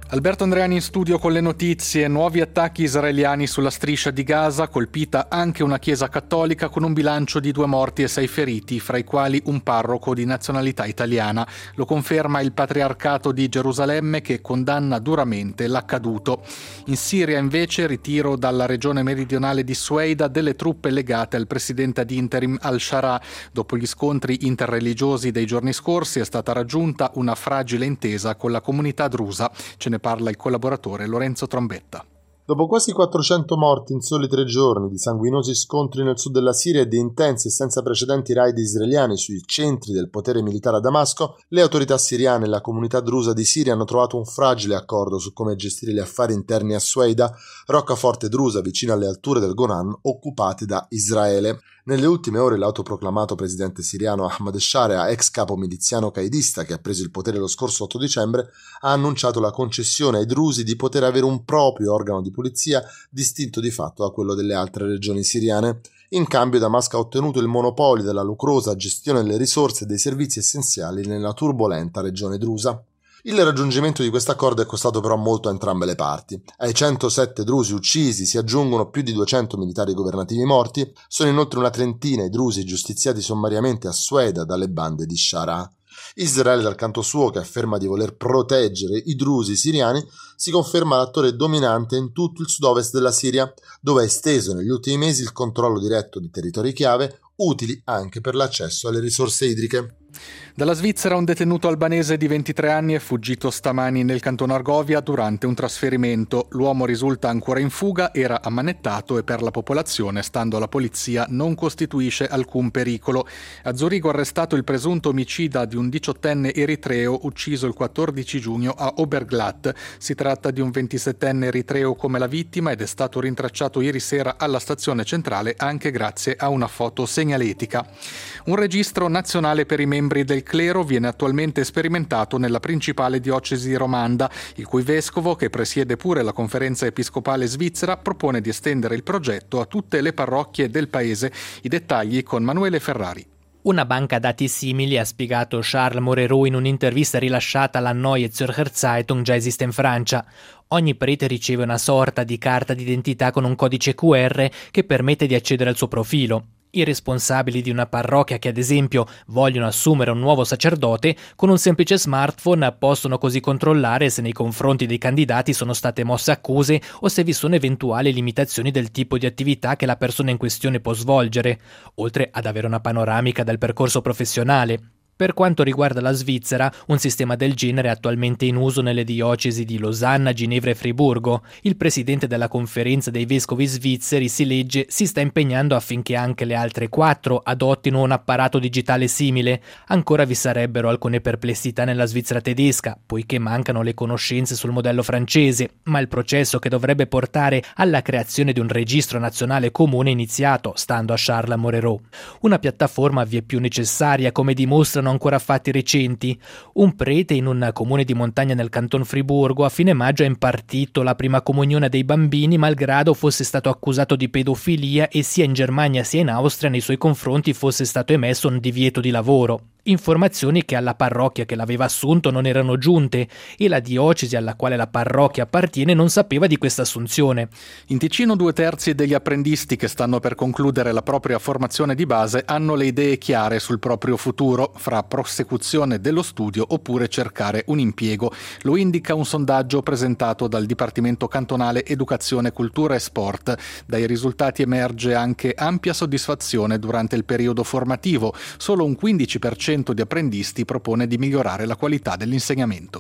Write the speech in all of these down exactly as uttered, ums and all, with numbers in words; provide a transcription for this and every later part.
Alberto Andreani in studio con le notizie. Nuovi attacchi israeliani sulla striscia di Gaza, colpita anche una chiesa cattolica con un bilancio di due morti e sei feriti, fra i quali un parroco di nazionalità italiana. Lo conferma il Patriarcato di Gerusalemme, che condanna duramente l'accaduto. In Siria invece ritiro dalla regione meridionale di Sueida delle truppe legate al presidente ad interim al-Shara. Dopo gli scontri interreligiosi dei giorni scorsi è stata raggiunta una fragile intesa con la comunità drusa. Ce ne parla il collaboratore Lorenzo Trombetta. Dopo quasi quattrocento morti in soli tre giorni di sanguinosi scontri nel sud della Siria e di intensi e senza precedenti raid israeliani sui centri del potere militare a Damasco, le autorità siriane e la comunità drusa di Siria hanno trovato un fragile accordo su come gestire gli affari interni a Sueida, roccaforte drusa vicino alle alture del Golan occupate da Israele. Nelle ultime ore l'autoproclamato presidente siriano Ahmad Shara, ex capo miliziano qaedista che ha preso il potere lo scorso otto dicembre, ha annunciato la concessione ai drusi di poter avere un proprio organo di polizia distinto di fatto da quello delle altre regioni siriane. In cambio Damasco ha ottenuto il monopolio della lucrosa gestione delle risorse e dei servizi essenziali nella turbolenta regione drusa. Il raggiungimento di questo accordo è costato però molto a entrambe le parti. Ai centosette drusi uccisi si aggiungono più di duecento militari governativi morti, sono inoltre una trentina i drusi giustiziati sommariamente a Sueda dalle bande di Shara. Israele, dal canto suo, che afferma di voler proteggere i drusi siriani, si conferma l'attore dominante in tutto il sud-ovest della Siria, dove ha esteso negli ultimi mesi il controllo diretto di territori chiave, utili anche per l'accesso alle risorse idriche. Dalla Svizzera un detenuto albanese di ventitré anni è fuggito stamani nel canton Argovia durante un trasferimento. L'uomo risulta ancora in fuga, era ammanettato e per la popolazione, stando alla polizia, non costituisce alcun pericolo. A Zurigo arrestato il presunto omicida di un diciottenne eritreo ucciso il quattordici giugno a Oberglatt. Si tratta di un ventisettenne eritreo come la vittima ed è stato rintracciato ieri sera alla stazione centrale anche grazie a una foto segnaletica. Un registro nazionale per i membri del clero viene attualmente sperimentato nella principale diocesi romanda, il cui vescovo, che presiede pure la conferenza episcopale svizzera, propone di estendere il progetto a tutte le parrocchie del paese. I dettagli con Manuele Ferrari. Una banca dati simili, ha spiegato Charles Moreau in un'intervista rilasciata alla Neue Zürcher Zeitung, già esiste in Francia. Ogni prete riceve una sorta di carta d'identità con un codice Q R che permette di accedere al suo profilo. I responsabili di una parrocchia che ad esempio vogliono assumere un nuovo sacerdote con un semplice smartphone possono così controllare se nei confronti dei candidati sono state mosse accuse o se vi sono eventuali limitazioni del tipo di attività che la persona in questione può svolgere, oltre ad avere una panoramica del percorso professionale. Per quanto riguarda la Svizzera, un sistema del genere è attualmente in uso nelle diocesi di Losanna, Ginevra e Friburgo. Il presidente della conferenza dei vescovi svizzeri, si legge, si sta impegnando affinché anche le altre quattro adottino un apparato digitale simile. Ancora vi sarebbero alcune perplessità nella Svizzera tedesca, poiché mancano le conoscenze sul modello francese, ma il processo che dovrebbe portare alla creazione di un registro nazionale comune è iniziato, stando a Charles Moreau. Una piattaforma vie più necessaria, come dimostrano ancora fatti recenti. Un prete in un comune di montagna nel canton Friburgo a fine maggio ha impartito la prima comunione dei bambini malgrado fosse stato accusato di pedofilia e sia in Germania sia in Austria nei suoi confronti fosse stato emesso un divieto di lavoro. Informazioni che alla parrocchia che l'aveva assunto non erano giunte e la diocesi alla quale la parrocchia appartiene non sapeva di questa assunzione. In Ticino due terzi degli apprendisti che stanno per concludere la propria formazione di base hanno le idee chiare sul proprio futuro, fra prosecuzione dello studio oppure cercare un impiego. Lo indica un sondaggio presentato dal Dipartimento Cantonale Educazione, Cultura e Sport. Dai risultati emerge anche ampia soddisfazione durante il periodo formativo. Solo un quindici per cento di apprendisti propone di migliorare la qualità dell'insegnamento.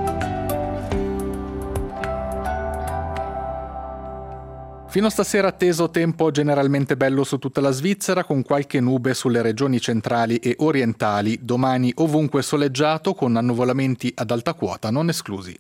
Fino a stasera atteso tempo generalmente bello su tutta la Svizzera, con qualche nube sulle regioni centrali e orientali. Domani ovunque soleggiato con annuvolamenti ad alta quota non esclusi.